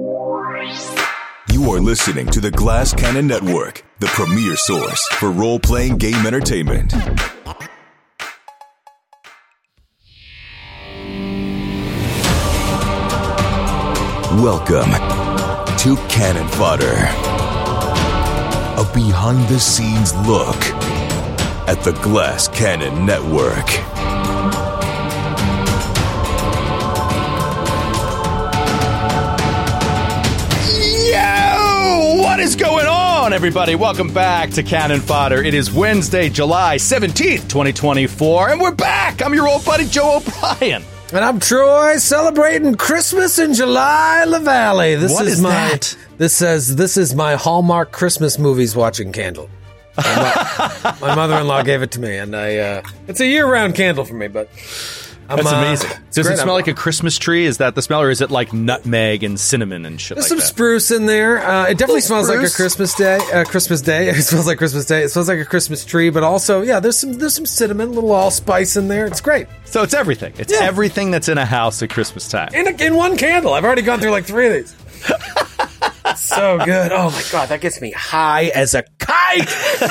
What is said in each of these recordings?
You are listening to the Glass Cannon Network, the premier source for role-playing game entertainment. Welcome to Cannon Fodder, a behind-the-scenes look at the Glass Cannon Network. What is going on, everybody? Welcome back to Cannon Fodder. It is Wednesday, July 17th, 2024, and we're back. I'm your old buddy, Joe O'Brien. And I'm Troy, celebrating Christmas in July, La Valley. What is that? This says, this is my Hallmark Christmas movies watching candle. My mother-in-law gave it to me, and it's a year-round candle for me, but... That's amazing. Does it smell like a Christmas tree? Is that the smell, or is it like nutmeg and cinnamon and shit like that? There's some spruce in there. It definitely smells like a Christmas day. Christmas Day. It smells like Christmas Day. It smells like a Christmas tree, but also, yeah, there's some cinnamon, a little allspice in there. It's great. So it's everything. It's everything that's in a house at Christmas time. In one candle. I've already gone through like 3 of these. So good. Oh my God, that gets me high as a kite.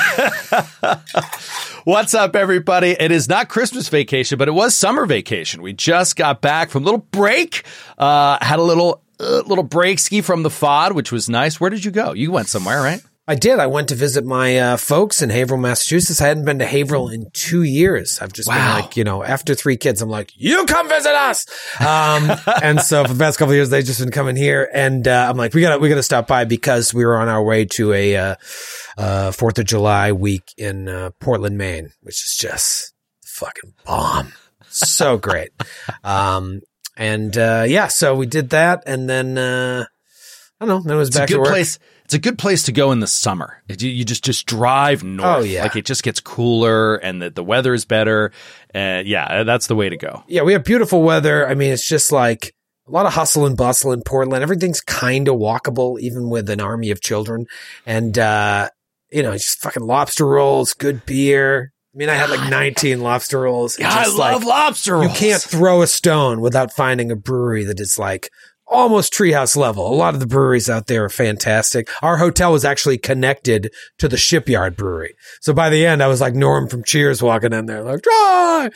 What's up, everybody? It is not Christmas vacation, but it was summer vacation. We just got back from a little break. Had a little break ski from the FOD, which was nice. Where did you go? You went somewhere, right? I did. I went to visit my folks in Haverhill, Massachusetts. I hadn't been to Haverhill in 2 years. I've just been like, after 3 kids, I'm like, you come visit us. And so for the past couple of years, they've just been coming here. And I'm like, we gotta stop by because we were on our way to a 4th of July week in Portland, Maine, which is just fucking bomb. So great. So we did that. And then, I don't know, then it was back to work. It's a good place to go in the summer. You just drive north. Oh, yeah. Like it just gets cooler and the weather is better. That's the way to go. Yeah, we have beautiful weather. I mean, it's just like a lot of hustle and bustle in Portland. Everything's kind of walkable, even with an army of children. And, just fucking lobster rolls, good beer. I mean, I had like 19 lobster rolls. Yeah, I love lobster rolls. You can't throw a stone without finding a brewery that is like almost treehouse level. A lot of the breweries out there are fantastic. Our hotel was actually connected to the Shipyard Brewery. So by the end, I was like Norm from Cheers walking in there like, try!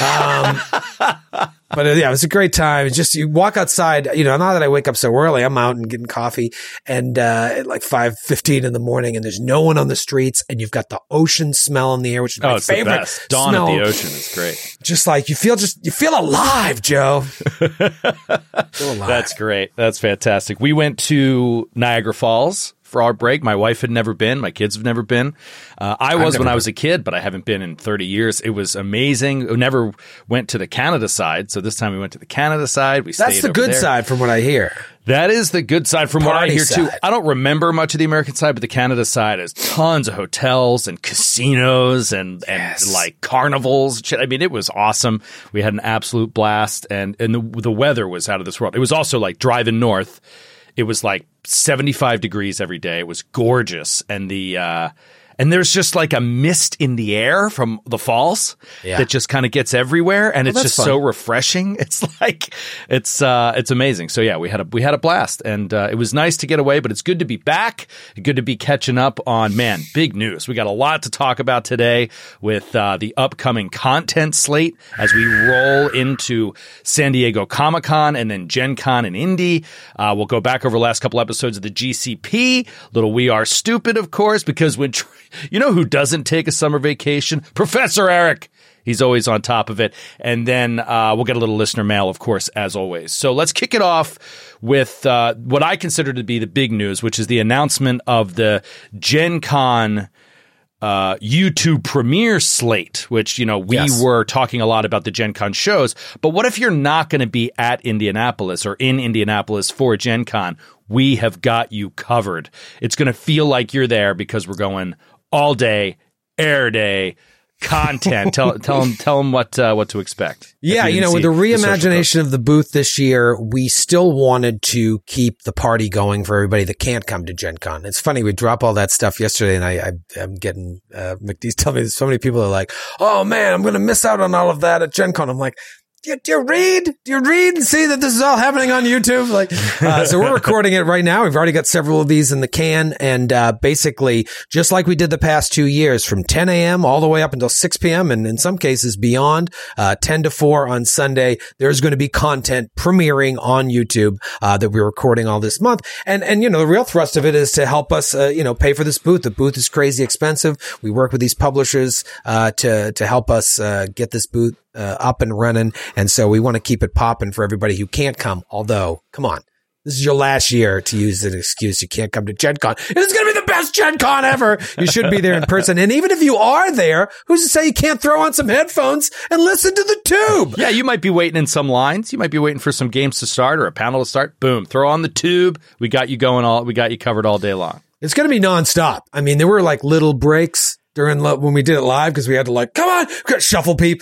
But it was a great time. It's just, you walk outside, now that I wake up so early, I'm out and getting coffee and, at like 5:15 in the morning and there's no one on the streets and you've got the ocean smell in the air, which is my favorite. The best. Dawn smell. at the ocean is great. Just like you feel alive, Joe. Feel alive. That's great. That's fantastic. We went to Niagara Falls for our break. My wife had never been. My kids have never been. I was a kid, but I haven't been in 30 years. It was amazing. We never went to the Canada side. So this time we went to the Canada side. That's the good side from what I hear. That is the good side from what I hear too. I don't remember much of the American side, but the Canada side has tons of hotels and casinos and like carnivals. I mean, it was awesome. We had an absolute blast and the weather was out of this world. It was also like driving north. It was like 75 degrees every day. It was gorgeous. And and there's just like a mist in the air from the falls that just kind of gets everywhere. And it's just so refreshing. It's like, it's amazing. So yeah, we had a blast and, it was nice to get away, but it's good to be back. Good to be catching up on, big news. We got a lot to talk about today with, the upcoming content slate as we roll into San Diego Comic-Con and then Gen Con in Indy. We'll go back over the last couple episodes of the GCP, little We Are Stupid, of course, because when you know who doesn't take a summer vacation? Professor Eric. He's always on top of it. And then we'll get a little listener mail, of course, as always. So let's kick it off with what I consider to be the big news, which is the announcement of the Gen Con YouTube premiere slate, which, we were talking a lot about the Gen Con shows. But what if you're not going to be at Indianapolis or in Indianapolis for Gen Con? We have got you covered. It's going to feel like you're there because we're going all day, air day, content. Tell them what to expect. Yeah, with the reimagination of the booth this year, we still wanted to keep the party going for everybody that can't come to Gen Con. It's funny, we dropped all that stuff yesterday, and I'm getting McDee's telling me that so many people are like, "Oh man, I'm going to miss out on all of that at Gen Con." I'm like, do you read? Do you read and see that this is all happening on YouTube? Like, so we're recording it right now. We've already got several of these in the can. And basically, just like we did the past 2 years, from 10 a.m. all the way up until 6 p.m. and in some cases beyond, 10 to 4 on Sunday, there's going to be content premiering on YouTube that we're recording all this month. And the real thrust of it is to help us, pay for this booth. The booth is crazy expensive. We work with these publishers to help us get this booth up and running. And so we want to keep it popping for everybody who can't come. Although, come on, this is your last year to use an excuse. You can't come to Gen Con. It's going to be the best Gen Con ever. You should be there in person. And even if you are there, who's to say you can't throw on some headphones and listen to the tube? Yeah, you might be waiting in some lines. You might be waiting for some games to start or a panel to start. Boom, throw on the tube. We got you covered all day long. It's going to be nonstop. I mean, there were like little breaks during when we did it live because we had to come on, shuffle peep,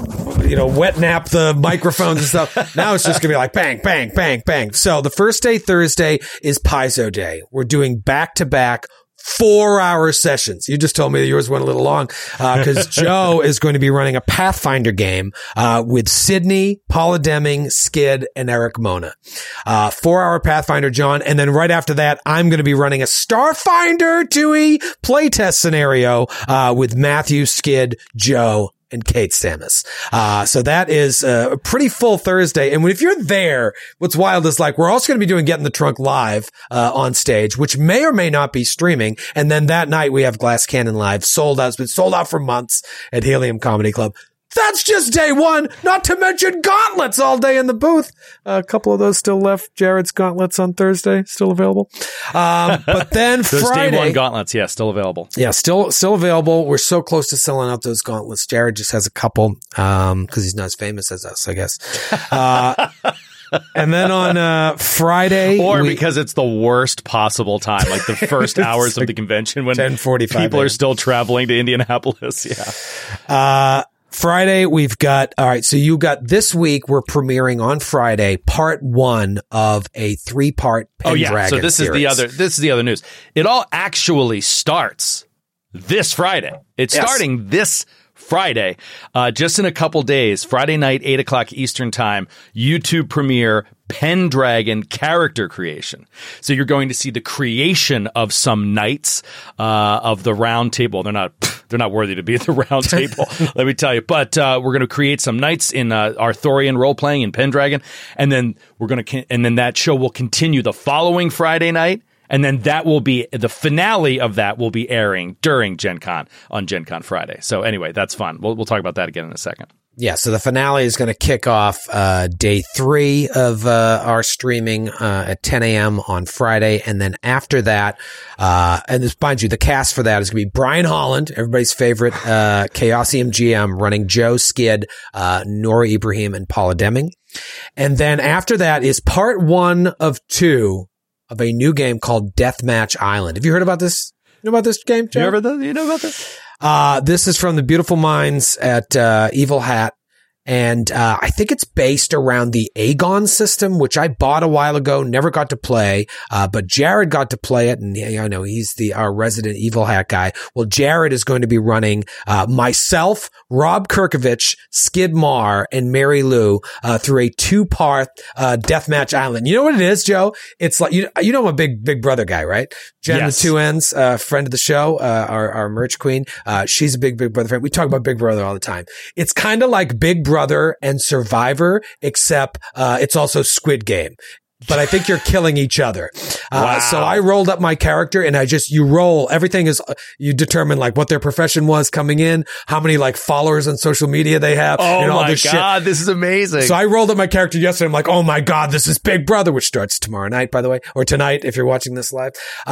wet nap the microphones and stuff. Now it's just going to be like bang, bang, bang, bang. So the first day, Thursday, is Paizo Day. We're doing back-to-back 4-hour sessions. You just told me that yours went a little long because Joe is going to be running a Pathfinder game with Sydney, Paula Deming, Skid, and Eric Mona. 4-hour Pathfinder, John. And then right after that, I'm going to be running a Starfinder 2E playtest scenario with Matthew, Skid, Joe, and Kate Samus. So that is a pretty full Thursday. And if you're there, what's wild is we're also going to be doing Get in the Trunk live, on stage, which may or may not be streaming. And then that night we have Glass Cannon live, sold out. It's been sold out for months at Helium Comedy Club. That's just day one, not to mention gauntlets all day in the booth. A couple of those still left. Jared's gauntlets on Thursday, still available. But then those Friday. Day one gauntlets, yeah, still available. Yeah, still available. We're so close to selling out those gauntlets. Jared just has a couple, cause he's not as famous as us, I guess. And then on Friday, because it's the worst possible time, like the first hours of the convention when 10:45 people are still traveling to Indianapolis. Yeah. Friday, we've got, all right, so you got this week, we're premiering on Friday, part 1 of a 3-part Pendragon so this series. is the other news. It all actually starts this Friday. It's starting this Friday, just in a couple days, Friday night, 8:00 Eastern time, YouTube premiere, Pendragon character creation. So you're going to see the creation of some knights, of the round table. They're not worthy to be at the round table, let me tell you. But, we're going to create some knights in, Arthurian role playing in Pendragon. And then and then that show will continue the following Friday night. And then that will be the finale of that will be airing during Gen Con on Gen Con Friday. So anyway, that's fun. We'll talk about that again in a second. Yeah, so the finale is going to kick off day 3 of our streaming at 10 a.m. on Friday. And then after that, and this, mind you, the cast for that is going to be Brian Holland, everybody's favorite Chaosium GM, running Joe, Skid, Nora Ibrahim, and Paula Deming. And then after that is part 1 of 2 of a new game called Deathmatch Island. Have you heard about this? You know about this game, Joe? You know about this? This is from the beautiful minds at Evil Hat. And I think it's based around the Aegon system, which I bought a while ago, never got to play. But Jared got to play it, and I know he's our resident Evil Hat guy. Well, Jared is going to be running myself, Rob Kirkovich, Skid Marr, and Mary Lou through a 2-part Deathmatch Island. You know what it is, Joe? It's like you know I'm a big brother guy, right? Jen, yes. The Two Ends, friend of the show, our merch queen. She's a big brother fan. We talk about Big Brother all the time. It's kind of like Big Brother and Survivor, except it's also Squid Game. But I think you're killing each other. Wow. So I rolled up my character and you roll. Everything is, you determine what their profession was coming in, how many followers on social media they have. Oh all my this God, shit. this is amazing. So I rolled up my character yesterday. I'm like, oh my God, this is Big Brother, which starts tomorrow night, by the way, or tonight if you're watching this live.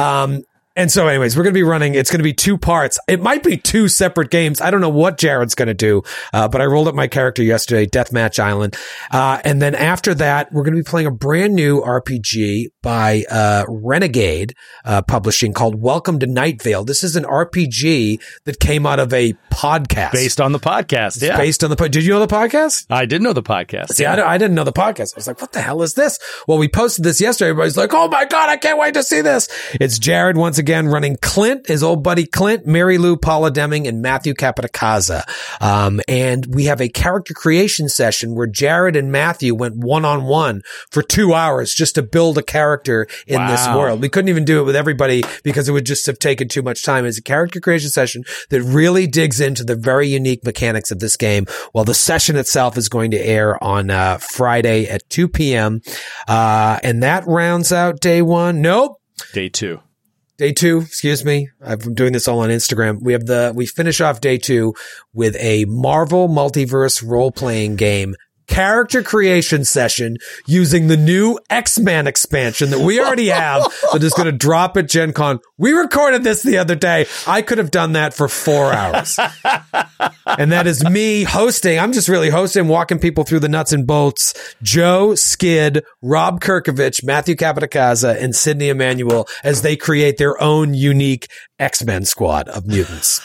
And so anyways, we're going to be running, it's going to be 2 parts. It might be 2 separate games. I don't know what Jared's going to do. But I rolled up my character yesterday, Deathmatch Island. And then after that, we're going to be playing a brand new RPG by, Renegade, publishing called Welcome to Night Vale. This is an RPG that came out of a podcast. Based on the podcast. Yeah. Based on the podcast. Did you know the podcast? I did know the podcast. See, I didn't know the podcast. I was like, what the hell is this? Well, we posted this yesterday. Everybody's like, oh my God, I can't wait to see this. It's Jared once again again running Clint, his old buddy Clint, Mary Lou, Paula Deming, and Matthew Capitacasa. And we have a character creation session where Jared and Matthew went one-on-one for 2 hours just to build a character in this world. We couldn't even do it with everybody because it would just have taken too much time. It's a character creation session that really digs into the very unique mechanics of this game. Well, the session itself is going to air on Friday at 2 p.m. And that rounds out day one. Nope. Day two. Day two, excuse me. I'm doing this all on Instagram. We finish off day two with a Marvel Multiverse role-playing game character creation session using the new X-Men expansion that we already have that is going to drop at Gen Con. We recorded this the other day. I could have done that for 4 hours. And that is me hosting. I'm just really hosting, walking people through the nuts and bolts. Joe, Skid, Rob Kirkovich, Matthew Capitacasa, and Sydney Emanuel as they create their own unique X-Men squad of mutants.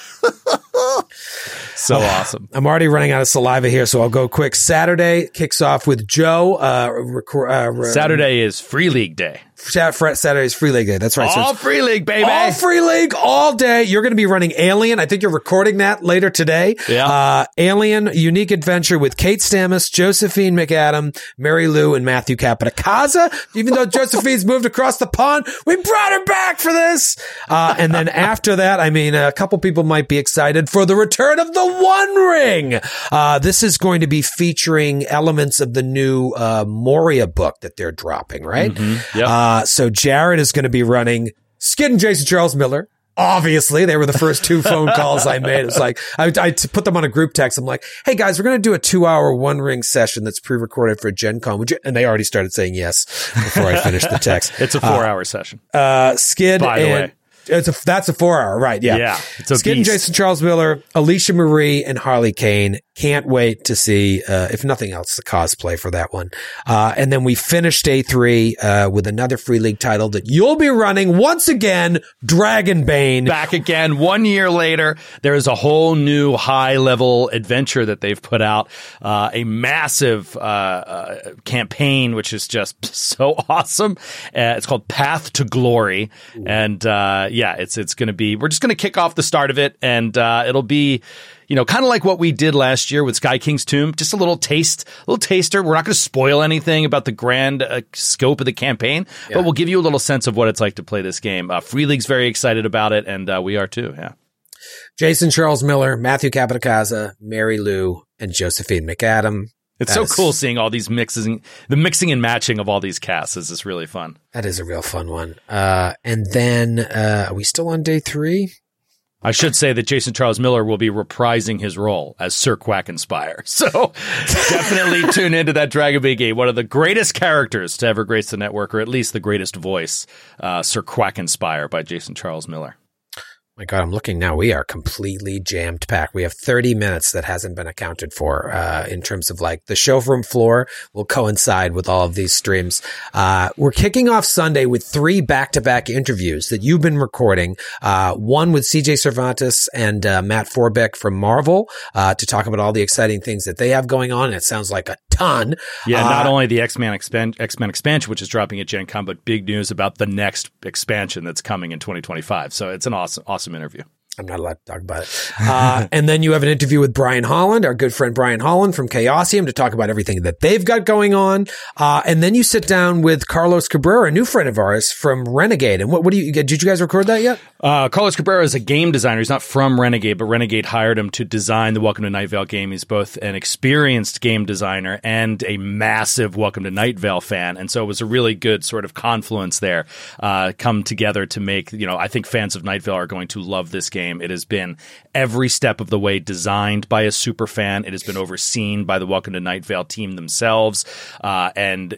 So awesome. I'm already running out of saliva here, so I'll go quick. Saturday kicks off with Joe. Saturday is Free League Day. Saturday is Free League Day. That's right. All Free League, baby. All Free League all day. You're going to be running Alien. I think you're recording that later today. Yeah. Alien, Unique Adventure with Kate Stammis, Josephine McAdam, Mary Lou, and Matthew Capitacasa. Even though Josephine's moved across the pond, we brought her back for this. And then after that, I mean, a couple people might be excited for the return of the One Ring. This is going to be featuring elements of the new Moria book that they're dropping, right? Mm-hmm. Yep. So Jared is going to be running Skid and Jason Charles Miller. Obviously, they were the first 2 phone calls I made. It's like, I put them on a group text. I'm like, hey guys, we're going to do a 2-hour One Ring session that's pre-recorded for Gen Con. Would you? And they already started saying yes before I finished the text. It's a 4-hour session. Skid, by the way. That's a 4-hour, right? Yeah. Yeah. It's a Skid and Jason Charles Miller, Alicia Marie, and Harley Kane. Can't wait to see, if nothing else, the cosplay for that one. And then we finish day 3, with another Free League title that you'll be running once again, Dragonbane. Back again 1 year later. There is a whole new high level adventure that they've put out. A massive, campaign, which is just so awesome. It's called Path to Glory. Ooh. And, yeah, it's going to be, we're just going to kick off the start of it, and it'll be, you know, kind of like what we did last year with Sky King's Tomb, just a little taster. We're not going to spoil anything about the grand scope of the campaign, but we'll give you a little sense of what it's like to play this game. Free League's very excited about it, and we are too, yeah. Jason Charles Miller, Matthew Capitacasa, Mary Lou, and Josephine McAdam. It's so cool seeing all these mixing and matching of all these casts. Is just really fun. That is a real fun one. And then, are we still on day 3? I should say that Jason Charles Miller will be reprising his role as Sir Quackenspire. So definitely tune into that Dragonbane game. One of the greatest characters to ever grace the network, or at least the greatest voice, Sir Quackenspire by Jason Charles Miller. My God, I'm looking now. We are completely jammed packed. We have 30 minutes that hasn't been accounted for in terms of like the showroom floor will coincide with all of these streams. We're kicking off Sunday with 3 back-to-back interviews that you've been recording. One with CJ Cervantes and Matt Forbeck from Marvel to talk about all the exciting things that they have going on. And it sounds like a ton. Yeah, not only the X-Men expansion, which is dropping at Gen Con, but big news about the next expansion that's coming in 2025. So it's an awesome interview. I'm not allowed to talk about it. And then you have an interview with Brian Holland, our good friend Brian Holland from Chaosium, to talk about everything that they've got going on. And then you sit down with Carlos Cabrera, a new friend of ours from Renegade. And what do you get? Did you guys record that yet? Carlos Cabrera is a game designer. He's not from Renegade, but Renegade hired him to design the Welcome to Night Vale game. He's both an experienced game designer and a massive Welcome to Night Vale fan. And so it was a really good sort of confluence there, come together to make, you know, I think fans of Night Vale are going to love this game. It has been every step of the way designed by a super fan. It has been overseen by the Welcome to Night Vale team themselves. And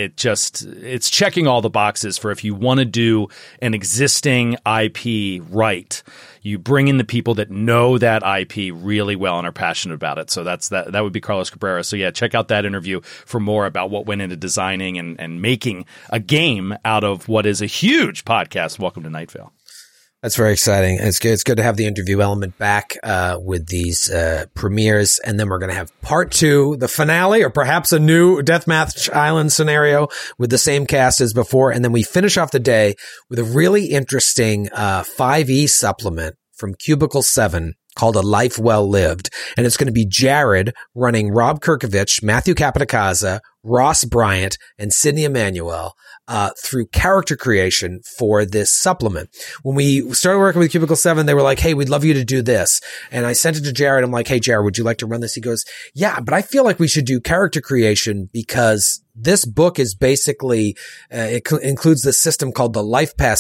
it's checking all the boxes for if you want to do an existing IP right, you bring in the people that know that IP really well and are passionate about it. So that would be Carlos Cabrera. So yeah, check out that interview for more about what went into designing and making a game out of what is a huge podcast, Welcome to Night Vale. That's very exciting. It's good to have the interview element back with these premieres. And then we're going to have part 2, the finale, or perhaps a new Deathmatch Island scenario with the same cast as before. And then we finish off the day with a really interesting 5e supplement from Cubicle 7 called A Life Well Lived. And it's going to be Jared running Rob Kirkovich, Matthew Capitacasa, Ross Bryant, and Sydney Emanuel through character creation for this supplement. When we started working with Cubicle 7, they were like, hey, we'd love you to do this. And I sent it to Jared. I'm like, hey, Jared, would you like to run this? He goes, yeah, but I feel like we should do character creation because this book is basically, it includes this system called the Life Path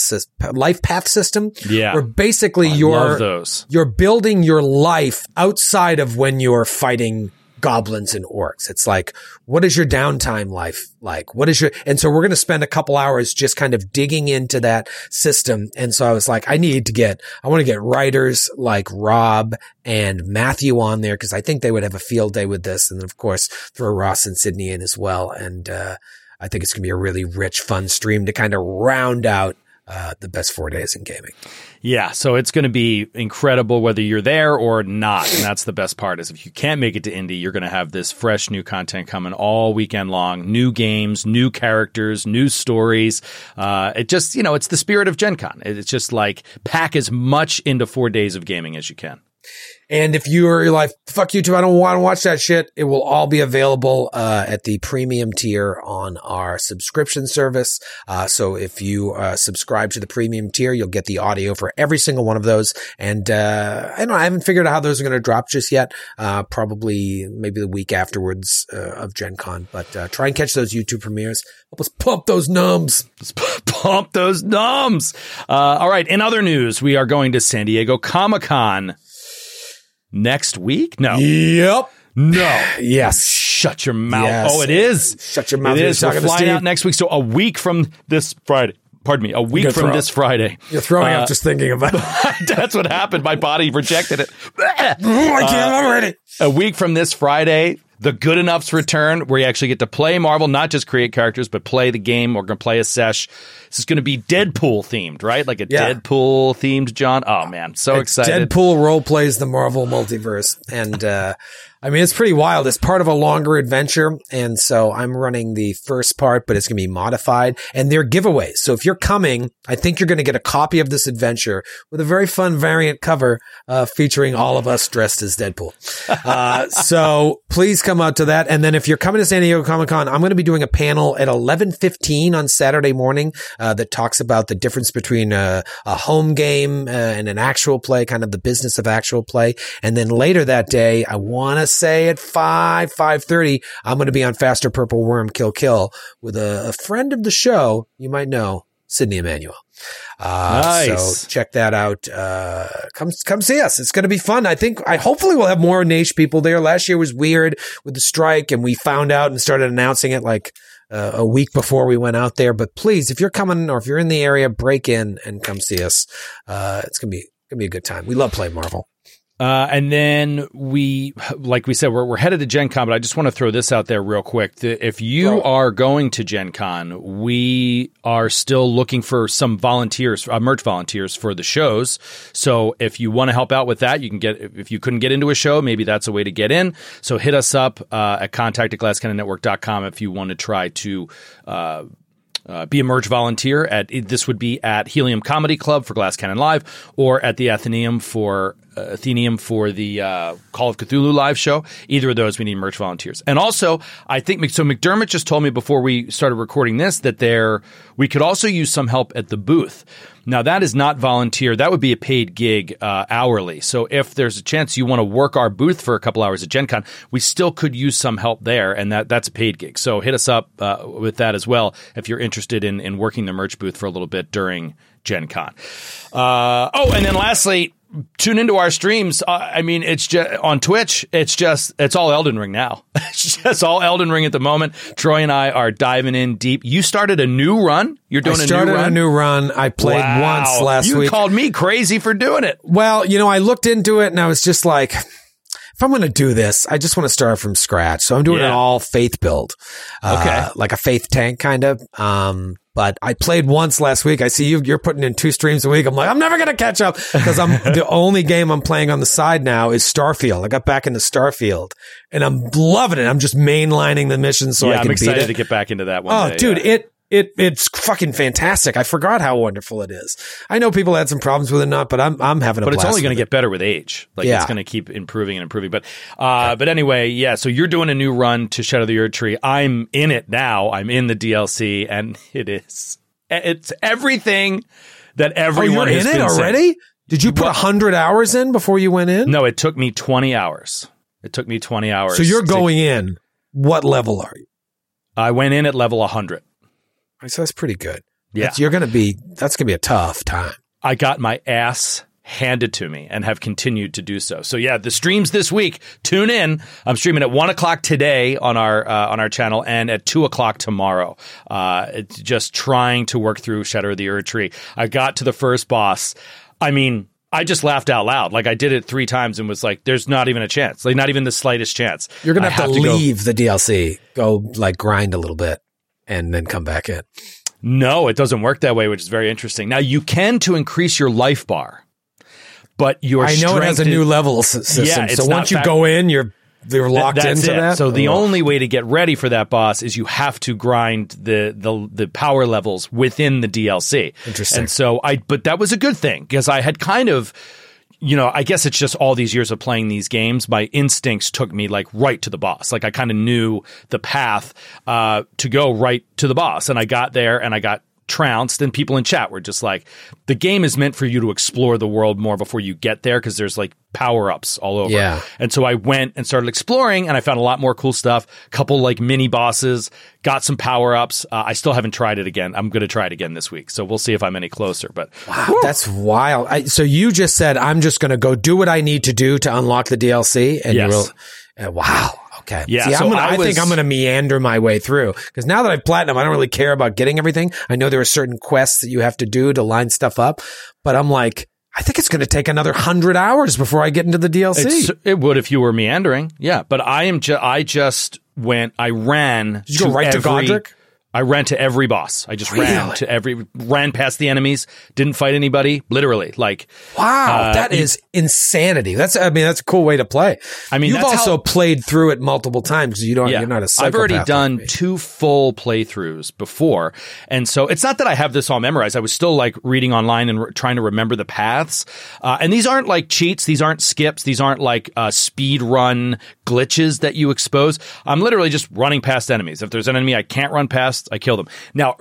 system. Yeah. Where basically you're building your life outside of when you're fighting goblins and orcs. It's like, what is your downtime life like? And so we're going to spend a couple hours just kind of digging into that system. And so I was like, I want to get writers like Rob and Matthew on there because I think they would have a field day with this. And then of course throw Ross and Sydney in as well. And, I think it's going to be a really rich, fun stream to kind of round out the best 4 days in gaming. Yeah, so it's going to be incredible whether you're there or not. And that's the best part is if you can't make it to Indy, you're going to have this fresh new content coming all weekend long. New games, new characters, new stories. It just, it's the spirit of Gen Con. It's just like pack as much into 4 days of gaming as you can. And if you're like, fuck you too, I don't want to watch that shit, it will all be available at the premium tier on our subscription service. So if you subscribe to the premium tier, you'll get the audio for every single one of those. And I haven't figured out how those are going to drop just yet. Probably maybe the week afterwards of Gen Con. But try and catch those YouTube premieres. Help us pump those numbs. Let's pump those numbs. All right. In other news, we are going to San Diego Comic-Con next week? No. Yep. No. Yes. Shut your mouth. Yes. Oh, it is. Shut your mouth. It is. We're flying out next week. So a week from this Friday. Pardon me. A week from this Friday. You're throwing up just thinking about it. That's what happened. My body rejected it. I can't already. A week from this Friday, the Good Enough's return, where you actually get to play Marvel, not just create characters, but play the game. We're going to play a sesh. This is going to be Deadpool themed, right? Like a Deadpool themed, John. Oh man, so excited. Deadpool role plays the Marvel multiverse. And, I mean, it's pretty wild. It's part of a longer adventure. And so I'm running the first part, but it's going to be modified and they're giveaways. So if you're coming, I think you're going to get a copy of this adventure with a very fun variant cover, featuring all of us dressed as Deadpool. So please come out to that. And then if you're coming to San Diego Comic-Con, I'm going to be doing a panel at 11:15 on Saturday morning, that talks about the difference between a home game and an actual play, kind of the business of actual play. And then later that day, I want to say at 5:30, I'm going to be on Faster Purple Worm Kill with a friend of the show, you might know, Sydney Emanuel. Nice. So check that out. Come see us. It's going to be fun. Hopefully we'll have more Naish people there. Last year was weird with the strike and we found out and started announcing it like a week before we went out there. But please, if you're coming or if you're in the area, break in and come see us. It's going to be a good time. We love playing Marvel. And then like we said, we're headed to Gen Con, but I just want to throw this out there real quick. If you are going to Gen Con, we are still looking for some volunteers, merch volunteers for the shows. So if you want to help out with that, you can if you couldn't get into a show, maybe that's a way to get in. So hit us up at contact@glasscannonnetwork.com if you want to try to be a merch volunteer. This would be at Helium Comedy Club for Glass Cannon Live or at the Athenaeum for the Call of Cthulhu live show. Either of those, we need merch volunteers. And also, I think so. McDermott just told me before we started recording this that we could also use some help at the booth. Now, that is not volunteer. That would be a paid gig hourly. So if there's a chance you want to work our booth for a couple hours at Gen Con, we still could use some help there, and that's a paid gig. So hit us up with that as well if you're interested in working the merch booth for a little bit during Gen Con. And then lastly, tune into our streams. It's just on Twitch. It's all Elden Ring now. It's just all Elden Ring at the moment. Troy and I are diving in deep. You started a new run. You're doing a new run. I played once last week. You called me crazy for doing it. Well, I looked into it and I was just like, if I'm going to do this, I just want to start from scratch. So I'm doing an all faith build. Okay. Like a faith tank kind of. But I played once last week. I see you're putting in 2 streams a week. I'm like, I'm never going to catch up because the only game I'm playing on the side now is Starfield. I got back into Starfield and I'm loving it. I'm just mainlining the missions so I can beat it. I'm excited to get back into that one. Oh, dude, it's fucking fantastic. I forgot how wonderful it is. I know people had some problems with it, but I'm having a blast. But it's only going to get better with age. It's going to keep improving and improving. But anyway, yeah. So you're doing a new run to Shadow of the Erdtree. I'm in it now. I'm in the DLC, and it's everything that everyone has been saying. You're in it already? Did you put 100 hours in before you went in? No, it took me 20 hours. So you're going in. What level are you? I went in at level 100. So that's pretty good. Yeah. That's going to be a tough time. I got my ass handed to me and have continued to do so. So yeah, the streams this week, tune in. I'm streaming at 1:00 today on our channel and at 2:00 tomorrow. It's just trying to work through Shadow of the Erdtree. I got to the first boss. I mean, I just laughed out loud. Like I did it 3 times and was like, there's not even a chance. Like not even the slightest chance. You're going to have to leave the DLC, go like grind a little bit. And then come back in. No, it doesn't work that way, which is very interesting. Now, you can to increase your life bar, but your I know it has a new level system. Yeah, so once you go in, you're locked into that. So the only way to get ready for that boss is you have to grind the power levels within the DLC. Interesting. And so but that was a good thing because I had kind of, I guess it's just all these years of playing these games. My instincts took me like right to the boss. Like I kind of knew the path to go right to the boss. And I got there and I got trounced, and people in chat were just like, the game is meant for you to explore the world more before you get there because there's like power-ups all over. Yeah. And so I went and started exploring, and I found a lot more cool stuff, couple like mini bosses, got some power-ups. I still haven't tried it again. I'm going to try it again this week, so we'll see if I'm any closer. But wow, that's wild. So you just said, I'm just going to go do what I need to do to unlock the DLC, and yes. Wow. Okay. Yeah. See, so I think I'm going to meander my way through because now that I've platinum, I don't really care about getting everything. I know there are certain quests that you have to do to line stuff up, but I'm like, I think it's going to take another 100 hours before I get into the DLC. It would if you were meandering. Yeah. But I just went, I ran. Did you go right to Godric? I ran to every boss. I just ran past the enemies, didn't fight anybody, literally. Like, wow, that is insanity. That's a cool way to play. I mean, you've also played through it multiple times because you're not a psychopath. I've already done 2 full playthroughs before. And so it's not that I have this all memorized. I was still like reading online and trying to remember the paths. And these aren't like cheats. These aren't skips. These aren't like speed run glitches that you expose. I'm literally just running past enemies. If there's an enemy I can't run past, I kill them. Now,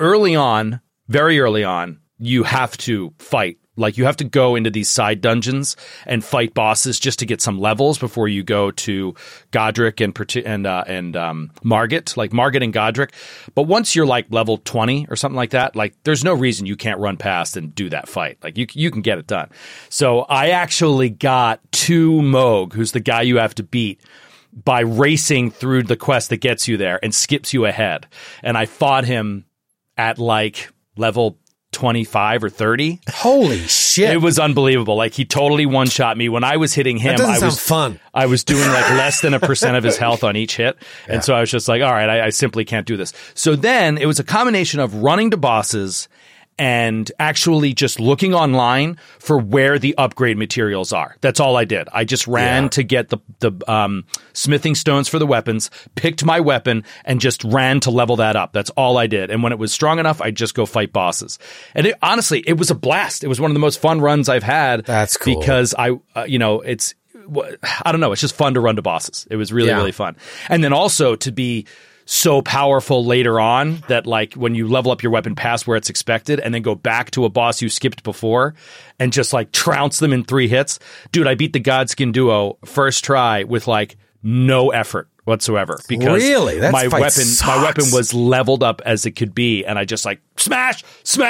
very early on, you have to fight. Like, you have to go into these side dungeons and fight bosses just to get some levels before you go to Godric and Margit, like Margit and Godric. But once you're like level 20 or something like that, like there's no reason you can't run past and do that fight. Like you can get it done. So I actually got to Moog, who's the guy you have to beat, by racing through the quest that gets you there and skips you ahead. And I fought him at like level 25 or 30. Holy shit. It was unbelievable. Like he totally one-shot me. When I was hitting him, fun. I was doing like less than 1% of his health on each hit. Yeah. And so I was just like, all right, I simply can't do this. So then it was a combination of running to bosses and actually just looking online for where the upgrade materials are. That's all I did. I just ran to get the smithing stones for the weapons, picked my weapon, and just ran to level that up. That's all I did. And when it was strong enough, I'd just go fight bosses. And honestly, it was a blast. It was one of the most fun runs I've had. That's cool. Because I don't know. It's just fun to run to bosses. It was really, really fun. And then also to be so powerful later on that like when you level up your weapon past where it's expected and then go back to a boss you skipped before and just like trounce them in 3 hits. Dude, I beat the Godskin duo first try with like no effort whatsoever because really? my weapon was leveled up as it could be, and I just like smash.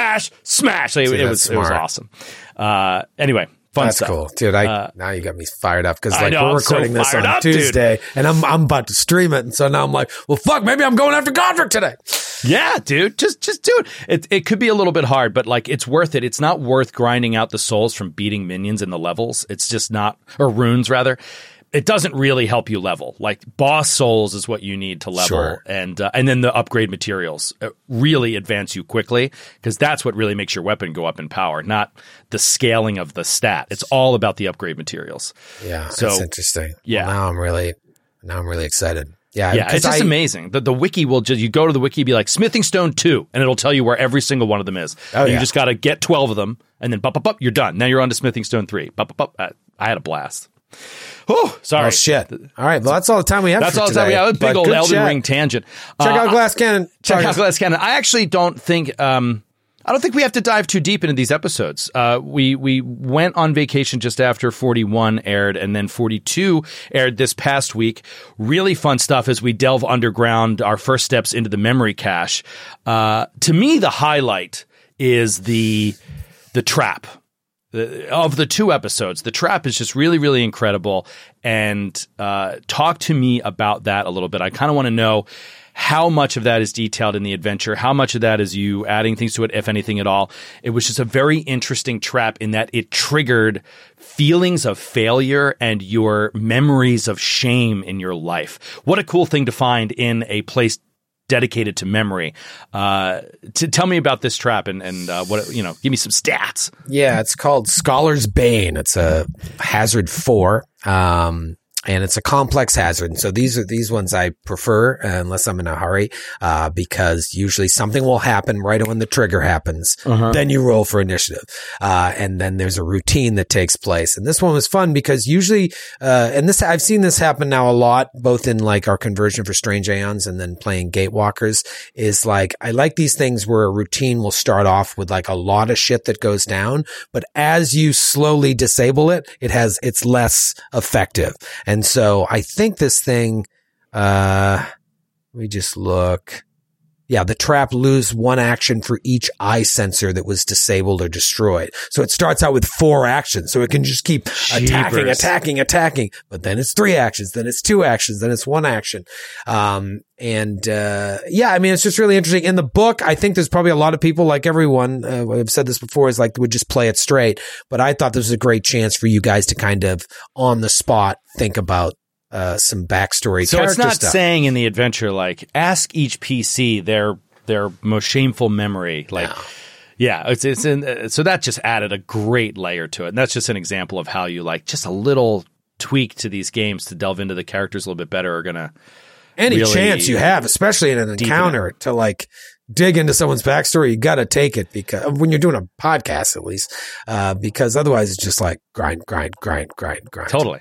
It was awesome. Anyway. Fun That's stuff. Cool, dude. Now you got me fired up because like we're recording this on Tuesday, and I'm about to stream it, and so now I'm like, well, fuck, maybe I'm going after Godric today. Yeah, dude, just do it. It could be a little bit hard, but like it's worth it. It's not worth grinding out the souls from beating minions in the levels. It's just not, or runes rather. it doesn't really help you level. Like boss souls is what you need to level, Sure. and then the upgrade materials really advance you quickly, because that's what really makes your weapon go up in power, not the scaling of the stat. It's all about the upgrade materials. Yeah, so that's interesting. Yeah, well, now I'm really excited. Yeah, it's just amazing. The wiki will just, you go to the wiki, be like Smithing Stone 2, and it'll tell you where every single one of them is. Oh, You just got to get 12 of them, and then you're done. Now you're on to Smithing Stone 3. I had a blast. Oh, sorry. Oh, shit. All right. Well, that's all the time we have. That's for all the time we today. have. A big But old good Elden chat. Ring tangent. Check out Glass Cannon. Check out Glass Cannon. I actually don't think we have to dive too deep into these episodes. We went on vacation just after 41 aired, and then 42 aired this past week. Really fun stuff as we delve underground, our first steps into the memory cache. To me, the highlight is the trap. Of the 2 episodes, the trap is just really, really incredible. And talk to me about that a little bit. I kind of want to know how much of that is detailed in the adventure, how much of that is you adding things to it, if anything at all. It was just a very interesting trap in that it triggered feelings of failure and your memories of shame in your life. What a cool thing to find in a place dedicated to memory. To tell me about this trap and what, give me some stats. Yeah, it's called Scholar's Bane. It's a hazard 4. And it's a complex hazard. And so these ones I prefer unless I'm in a hurry, because usually something will happen right when the trigger happens. Then you roll for initiative. And then there's a routine that takes place. And this one was fun because usually, I've seen this happen now a lot, both in like our conversion for Strange Aeons and then playing Gatewalkers, is like, I like these things where a routine will start off with like a lot of shit that goes down, but as you slowly disable it, it's less effective. And so I think this thing, let me just look. Yeah, the trap lose 1 action for each eye sensor that was disabled or destroyed. So it starts out with 4 actions. So it can just keep attacking. But then it's 3 actions. Then it's 2 actions. Then it's 1 action. It's just really interesting. In the book, I think there's probably a lot of people, like everyone, I've said this before, is like, would just play it straight. But I thought this was a great chance for you guys to kind of on the spot think about some backstory. So it's not stuff. saying in the adventure, like, ask each PC their most shameful memory. Like, no. Yeah, it's in. So that just added a great layer to it. And that's just an example of how you like just a little tweak to these games to delve into the characters a little bit better are gonna. Any really chance you have, especially in an encounter, to like dig into someone's backstory, you got to take it, because when you're doing a podcast, at least, because otherwise it's just like grind. Totally.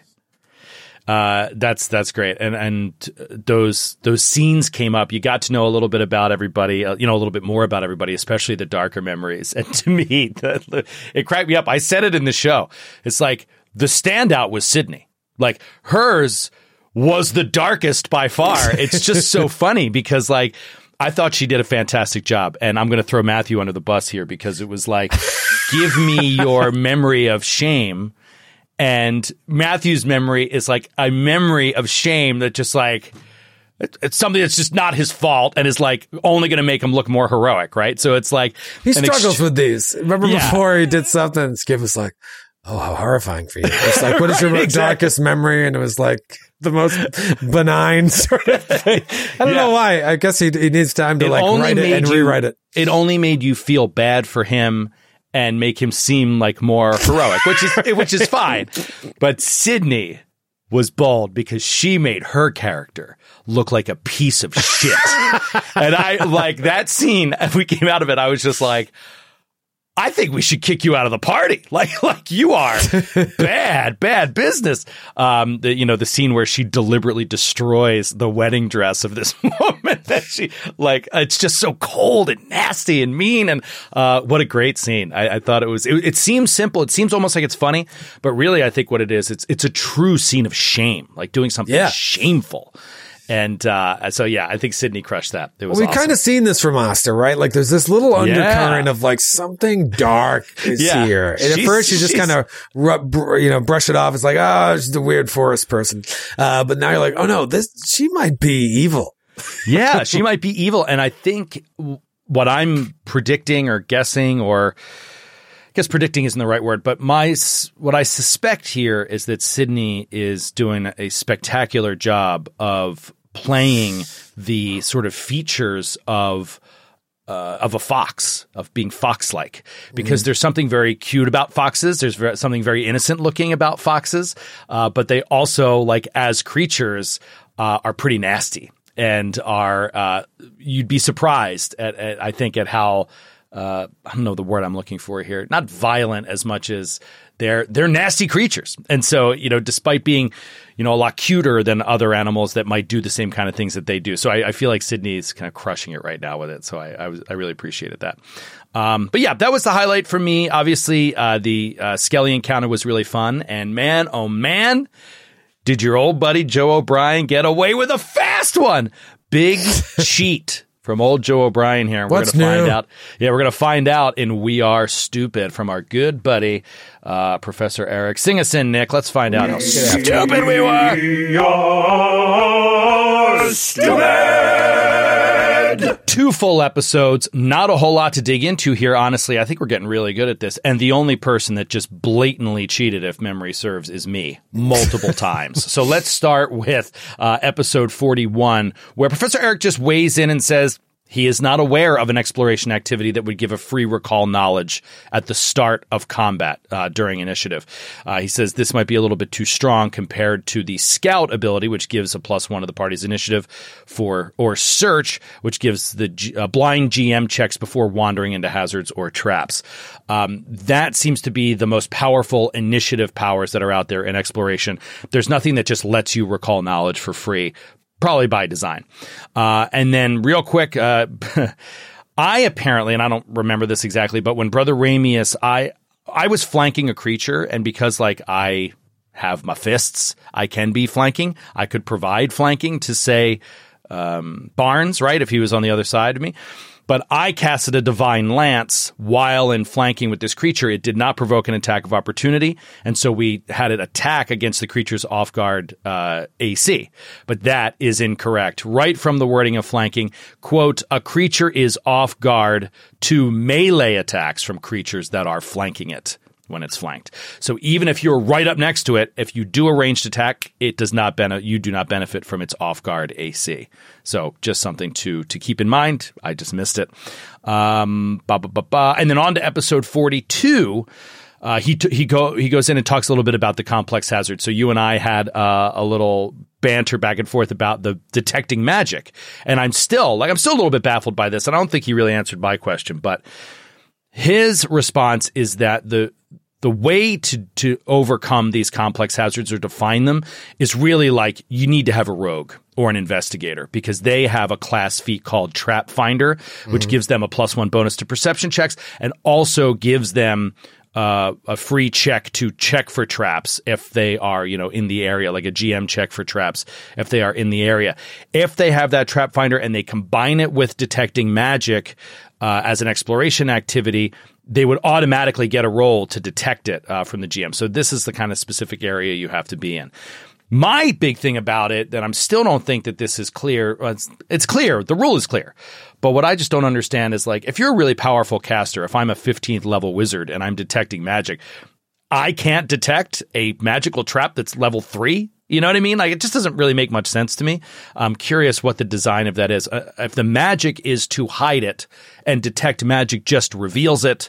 That's great. And those scenes came up. You got to know a little bit about everybody, a little bit more about everybody, especially the darker memories. And to me, it cracked me up. I said it in the show. It's like the standout was Sydney. Like hers was the darkest by far. It's just so funny because like, I thought she did a fantastic job, and I'm going to throw Matthew under the bus here because it was like, give me your memory of shame. And Matthew's memory is like a memory of shame that just like, it's something that's just not his fault and is like only going to make him look more heroic, right? So it's like he struggles with these. Remember before he did something, Skip was like, "Oh, how horrifying for you!" It's like, "What is your darkest memory?" And it was like the most benign sort of thing. I don't know why. I guess he needs time to like write it and rewrite it. It only made you feel bad for him and make him seem like more heroic, which is fine. But Sydney was bold because she made her character look like a piece of shit. And I like that scene. As we came out of it, I was just like, I think we should kick you out of the party. Like you are bad business. The scene where she deliberately destroys the wedding dress of this woman that she like, it's just so cold and nasty and mean. And, what a great scene. I thought it seems simple. It seems almost like it's funny, but really I think what it is, it's a true scene of shame, like doing something shameful. And so, I think Sydney crushed that. It was we awesome. kind of seen this from Asta, right? Like there's this little undercurrent of like something dark is here. And at first you just kind of, brush it off. It's like, oh, she's a weird forest person. But now you're like, oh no, she might be evil. Yeah, she might be evil. And I think what I'm predicting or guessing or guess predicting isn't the right word, but what I suspect here is that Sydney is doing a spectacular job of playing the sort of features of a fox, of being fox-like, because there's something very cute about foxes. There's something very innocent looking about foxes, but they also, like as creatures, are pretty nasty and are. You'd be surprised I think, at how. I don't know the word I'm looking for here. Not violent as much as they're nasty creatures. And so, despite being, a lot cuter than other animals that might do the same kind of things that they do. So I feel like Sydney is kind of crushing it right now with it. So I really appreciated that. But yeah, that was the highlight for me. Obviously, the Skelly encounter was really fun. And man, oh man, did your old buddy Joe O'Brien get away with a fast one. Big cheat from old Joe O'Brien here. We're going to find out. Yeah, we're going to find out in We Are Stupid from our good buddy, Professor Eric. Sing us in, Nick. Let's find out how stupid we were. We are stupid. 2 full episodes. Not a whole lot to dig into here, honestly. I think we're getting really good at this. And the only person that just blatantly cheated, if memory serves, is me multiple times. So let's start with episode 41, where Professor Eric just weighs in and says he is not aware of an exploration activity that would give a free recall knowledge at the start of combat during initiative. He says this might be a little bit too strong compared to the scout ability, which gives a +1 of the party's initiative or search, which gives the blind GM checks before wandering into hazards or traps. That seems to be the most powerful initiative powers that are out there in exploration. There's nothing that just lets you recall knowledge for free. Probably by design. And then real quick, I apparently, and I don't remember this exactly, but when Brother Ramius, I was flanking a creature, and because I have my fists, I can be flanking. I could provide flanking to, say, Barnes, right, if he was on the other side of me. But I casted a Divine Lance while in flanking with this creature. It did not provoke an attack of opportunity, and so we had it attack against the creature's off-guard AC. But that is incorrect. Right from the wording of flanking, quote, a creature is off guard to melee attacks from creatures that are flanking it when it's flanked. So even if you're right up next to it, if you do a ranged attack, it does not you do not benefit from its off-guard AC. So just something to keep in mind. I just missed it. And then on to episode 42. He goes in and talks a little bit about the complex hazard. So you and I had a little banter back and forth about the detecting magic. And I'm still a little bit baffled by this. And I don't think he really answered my question, but his response is that the way to overcome these complex hazards or define them is really you need to have a rogue or an investigator, because they have a class feat called Trap Finder, which gives them a +1 bonus to perception checks and also gives them a free check to check for traps if they are, in the area, like a GM check for traps if they are in the area. If they have that Trap Finder and they combine it with detecting magic as an exploration activity, they would automatically get a roll to detect it from the GM. So this is the kind of specific area you have to be in. My big thing about it that I still don't think that this is clear. It's clear. The rule is clear. But what I just don't understand is if you're a really powerful caster, if I'm a 15th level wizard and I'm detecting magic, I can't detect a magical trap that's level 3. You know what I mean? It just doesn't really make much sense to me. I'm curious what the design of that is. If the magic is to hide it and detect magic just reveals it,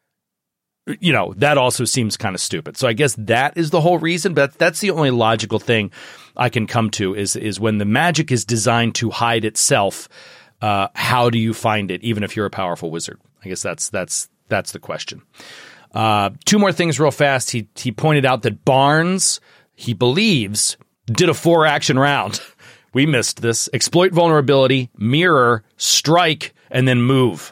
that also seems kind of stupid. So I guess that is the whole reason, but that's the only logical thing I can come to is when the magic is designed to hide itself, how do you find it, even if you're a powerful wizard? I guess that's the question. 2 more things real fast. He pointed out that Barnes, he believes, did a 4-action round. We missed this. Exploit vulnerability, mirror, strike, and then move.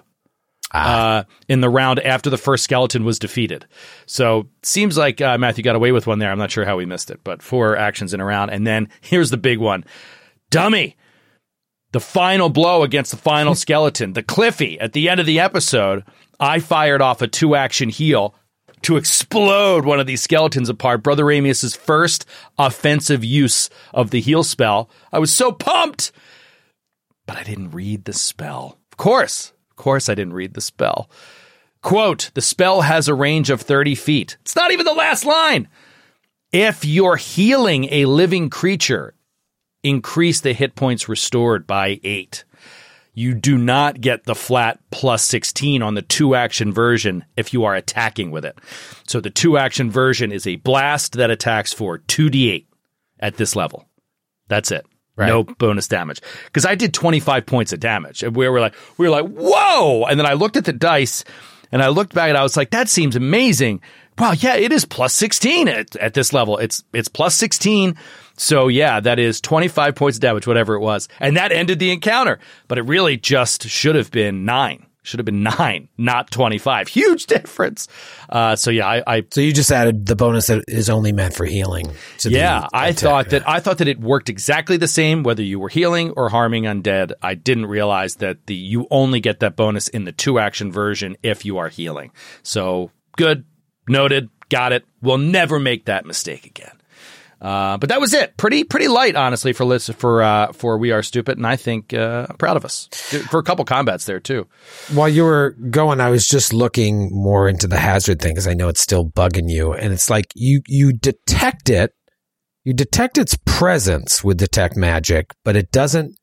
In the round after the first skeleton was defeated. So seems like Matthew got away with one there. I'm not sure how we missed it, but 4 actions in a round. And then here's the big one. Dummy. The final blow against the final skeleton, the Cliffy, at the end of the episode, I fired off a 2-action heal to explode one of these skeletons apart. Brother Ramius's first offensive use of the heal spell. I was so pumped, but I didn't read the spell. Of course I didn't read the spell. Quote, the spell has a range of 30 feet. It's not even the last line. If you're healing a living creature, increase the hit points restored by 8. You do not get the flat plus 16 on the 2-action version if you are attacking with it. So the 2-action version is a blast that attacks for 2d8 at this level. That's it. Right. No bonus damage. Because I did 25 points of damage. And we were like, whoa! And then I looked at the dice, and I looked back, and I was like, that seems amazing. Wow, yeah, it is plus 16 at this level. It's plus 16. So yeah, that is 25 points of damage, whatever it was. And that ended the encounter. But it really just should have been 9. Should have been 9, not 25. Huge difference. So yeah, So you just added the bonus that is only meant for healing. I thought that it worked exactly the same whether you were healing or harming undead. I didn't realize that you only get that bonus in the 2-action version if you are healing. So good, noted, got it. We'll never make that mistake again. But that was it. Pretty light, honestly, for We Are Stupid, and I think I'm proud of us for a couple combats there too. While you were going, I was just looking more into the hazard thing because I know it's still bugging you, and it's like you detect it, you detect its presence with detect magic, but it doesn't.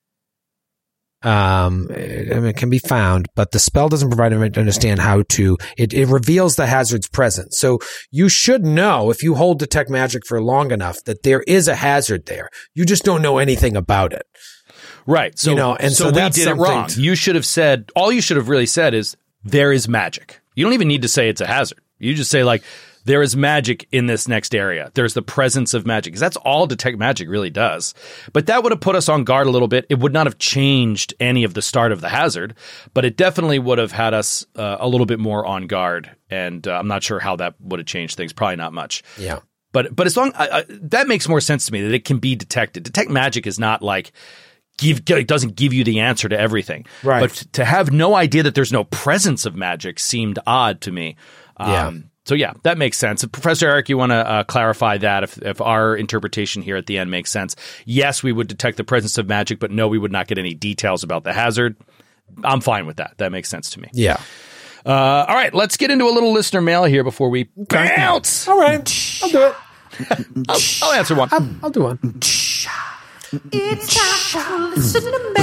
It can be found, but the spell doesn't provide him to understand how to. It reveals the hazard's presence. So you should know if you hold detect magic for long enough that there is a hazard there. You just don't know anything about it, right? So so we did it wrong. You should have said all you should have really said is there is magic. You don't even need to say it's a hazard. You just say like, there is magic in this next area. There's the presence of magic. Because that's all detect magic really does. But that would have put us on guard a little bit. It would not have changed any of the start of the hazard, but it definitely would have had us a little bit more on guard. And I'm not sure how that would have changed things. Probably not much. Yeah. But as long that makes more sense to me that it can be detected. Detect magic is not like it doesn't give you the answer to everything. Right. But to have no idea that there's no presence of magic seemed odd to me. So yeah, that makes sense. Professor Eric, you want to clarify that if our interpretation here at the end makes sense? Yes, we would detect the presence of magic, but no, we would not get any details about the hazard. I'm fine with that. That makes sense to me. Yeah. All right, let's get into a little listener mail here before we bounce. All right, I'll do it. I'll answer one. I'll do one. It's time to listen to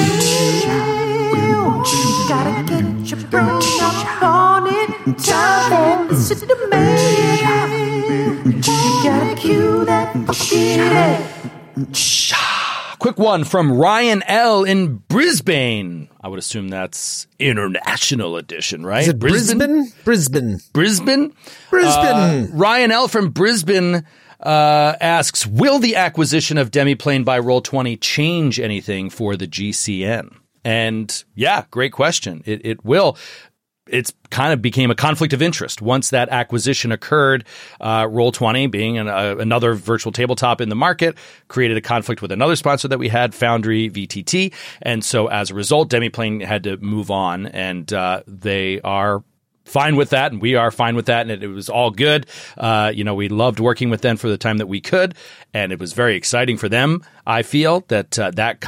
mail. Gotta get your brain up on it. Time to listen to mail. You gotta cue that fucking head. Quick one from Ryan L. in Brisbane. I would assume that's International Edition, right? Is it Brisbane? Brisbane. Ryan L. from Brisbane asks, will the acquisition of Demiplane by Roll20 change anything for the GCN? And yeah, great question. It will. It's kind of became a conflict of interest once that acquisition occurred. Roll20, being another virtual tabletop in the market, created a conflict with another sponsor that we had, Foundry VTT. And so as a result, Demiplane had to move on, and they are fine with that, and we are fine with that, and it was all good. We loved working with them for the time that we could, and it was very exciting for them. I feel that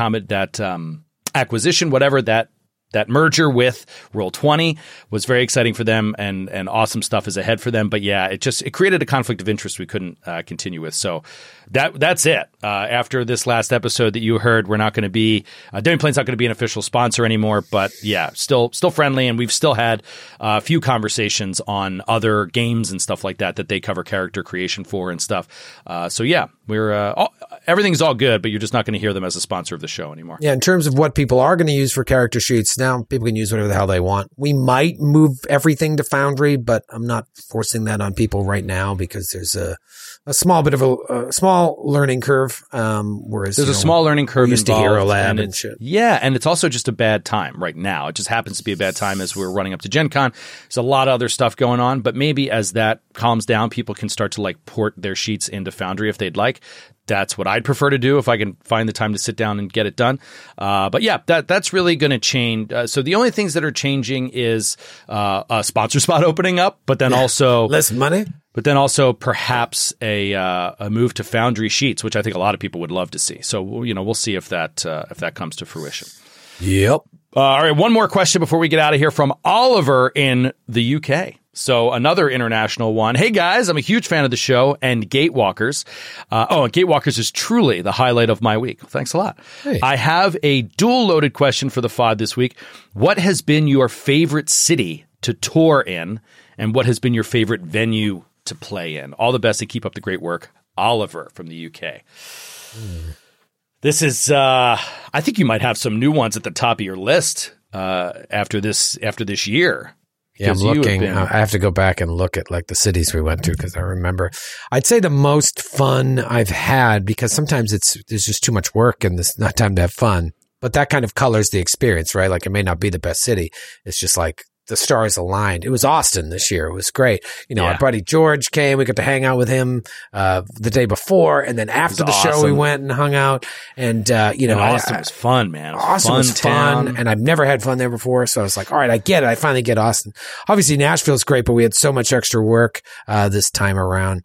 acquisition, whatever that merger with Roll20 was very exciting for them, and awesome stuff is ahead for them. But yeah, it created a conflict of interest we couldn't continue with. So that's it. After this last episode that you heard, we're not going to be Demiplane's not going to be an official sponsor anymore. But yeah, still friendly, and we've still had a few conversations on other games and stuff like that they cover character creation for and stuff. So yeah, we're everything's all good, but you're just not going to hear them as a sponsor of the show anymore. Yeah, in terms of what people are going to use for character sheets, now people can use whatever the hell they want. We might move everything to Foundry, but I'm not forcing that on people right now because there's a small bit of a small learning curve. Whereas there's a small learning curve used to Hero Lab and shit. Yeah, and it's also just a bad time right now. It just happens to be a bad time as we're running up to Gen Con. There's a lot of other stuff going on, but maybe as that calms down, people can start to like port their sheets into Foundry if they'd like. That's what I'd prefer to do if I can find the time to sit down and get it done. But yeah, that's really going to change. So the only things that are changing is a sponsor spot opening up, but then also less money. But then also perhaps a move to Foundry sheets, which I think a lot of people would love to see. So we'll see if that comes to fruition. Yep. All right, one more question before we get out of here from Oliver in the UK. So another international one. Hey guys, I'm a huge fan of the show and Gatewalkers. And Gatewalkers is truly the highlight of my week. Thanks a lot. Hey. I have a dual loaded question for the FOD this week. What has been your favorite city to tour in, and what has been your favorite venue to play in? All the best and keep up the great work. Oliver from the UK. This is, I think you might have some new ones at the top of your list after this year. Yeah, I'm looking. I have to go back and look at like the cities we went to because I remember. I'd say the most fun I've had, because sometimes there's just too much work and there's not time to have fun. But that kind of colors the experience, right? Like it may not be the best city. It's just like the stars aligned. It was Austin this year. It was great. Our buddy George came. We got to hang out with him the day before, and then after the show, we went and hung out. And Austin was fun, man. Austin was fun, and I've never had fun there before. So I was like, all right, I get it. I finally get Austin. Obviously, Nashville's great, but we had so much extra work this time around.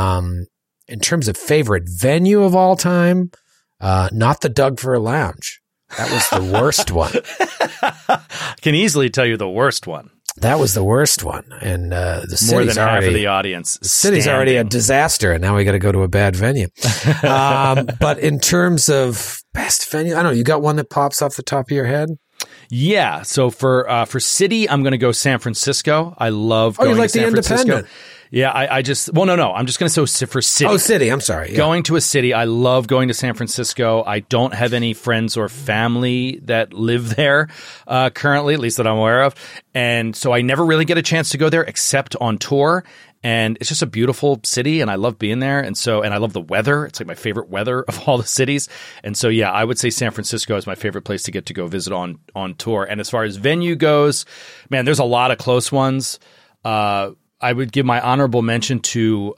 In terms of favorite venue of all time, not the Doug Fir Lounge. That was the worst one. I can easily tell you the worst one. That was the worst one. And the city's more than already, half of the audience. The city's already a disaster, and now we got to go to a bad venue. But in terms of best venue, I don't know. You got one that pops off the top of your head? Yeah. So for city, I'm going to go San Francisco. I love going you like to San the Francisco. Independent? Yeah, I'm just going to say for city. Oh, city. I'm sorry. Yeah. Going to a city. I love going to San Francisco. I don't have any friends or family that live there currently, at least that I'm aware of. And so I never really get a chance to go there except on tour. And it's just a beautiful city, and I love being there. And I love the weather. It's like my favorite weather of all the cities. And so, yeah, I would say San Francisco is my favorite place to get to go visit on tour. And as far as venue goes, man, there's a lot of close ones. I would give my honorable mention to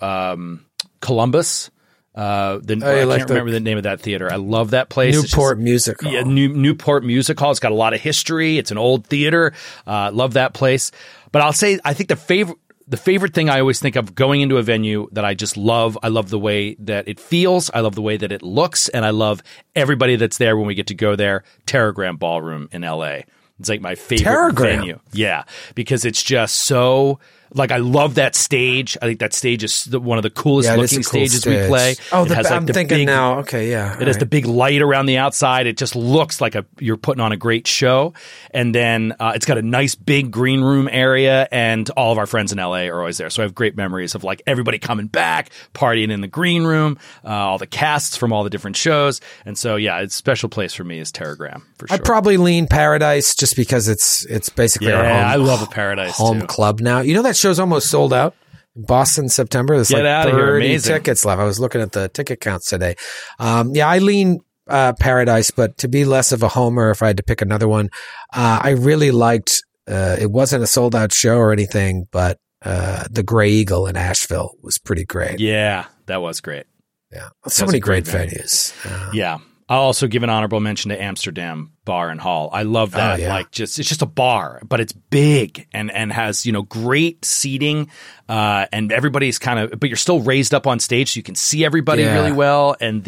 Columbus. I can't remember the name of that theater. I love that place. Newport Music Hall. Yeah, Newport Music Hall. It's got a lot of history. It's an old theater. Love that place. But I'll say I think the favorite thing I always think of going into a venue that I just love. I love the way that it feels. I love the way that it looks, and I love everybody that's there when we get to go there. Terragram Ballroom in LA. It's like my favorite venue. Yeah, because it's just so. Like, I love that stage. I think that stage is one of the coolest looking stages we play. Oh, I'm thinking now. Okay, yeah. It has the big light around the outside. It just looks like you're putting on a great show. And then it's got a nice big green room area, and all of our friends in LA are always there. So I have great memories of like everybody coming back, partying in the green room, all the casts from all the different shows. And so, yeah, it's a special place for me is Terragram, for sure. I'd probably lean Paradise just because it's basically our home. Yeah, I love a Paradise home club now. You know that show's almost sold out in Boston, September. There's Get like 30 tickets left. I was looking at the ticket counts today. I lean Paradise, but to be less of a homer, if I had to pick another one, I really liked, it wasn't a sold out show or anything, but the Grey Eagle in Asheville was pretty great. Yeah, that was great. Yeah. So many great venues. Yeah. I'll also give an honorable mention to Amsterdam Bar and Hall. I love that. Like it's just a bar, but it's big and has, great seating. And everybody's but you're still raised up on stage so you can see everybody really well. And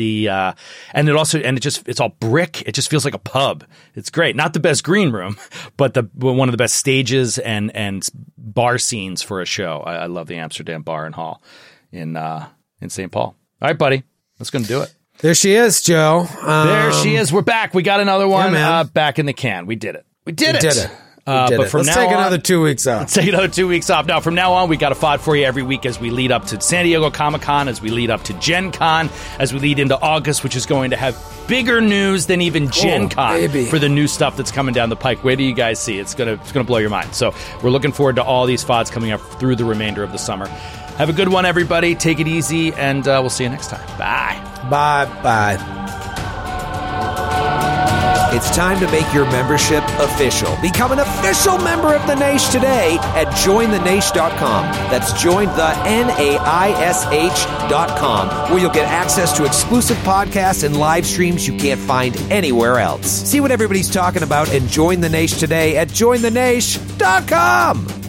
it's all brick. It just feels like a pub. It's great. Not the best green room, but one of the best stages and bar scenes for a show. I love the Amsterdam Bar and Hall in St. Paul. All right, buddy. That's going to do it. There she is, Joe. There she is. We're back. We got another one back in the can. We did it. But from Let's take another 2 weeks off. Let's take another 2 weeks off. Now, from now on, we got a FOD for you every week as we lead up to San Diego Comic-Con, as we lead up to Gen Con, as we lead into August, which is going to have bigger news than even Gen Con for the new stuff that's coming down the pike. Where do you guys see? It's gonna blow your mind. So we're looking forward to all these FODs coming up through the remainder of the summer. Have a good one, everybody. Take it easy, and we'll see you next time. Bye. Bye. It's time to make your membership official. Become an official member of The Naish today at jointhenaish.com. That's jointhenaish.com, where you'll get access to exclusive podcasts and live streams you can't find anywhere else. See what everybody's talking about and join The Naish today at jointhenaish.com.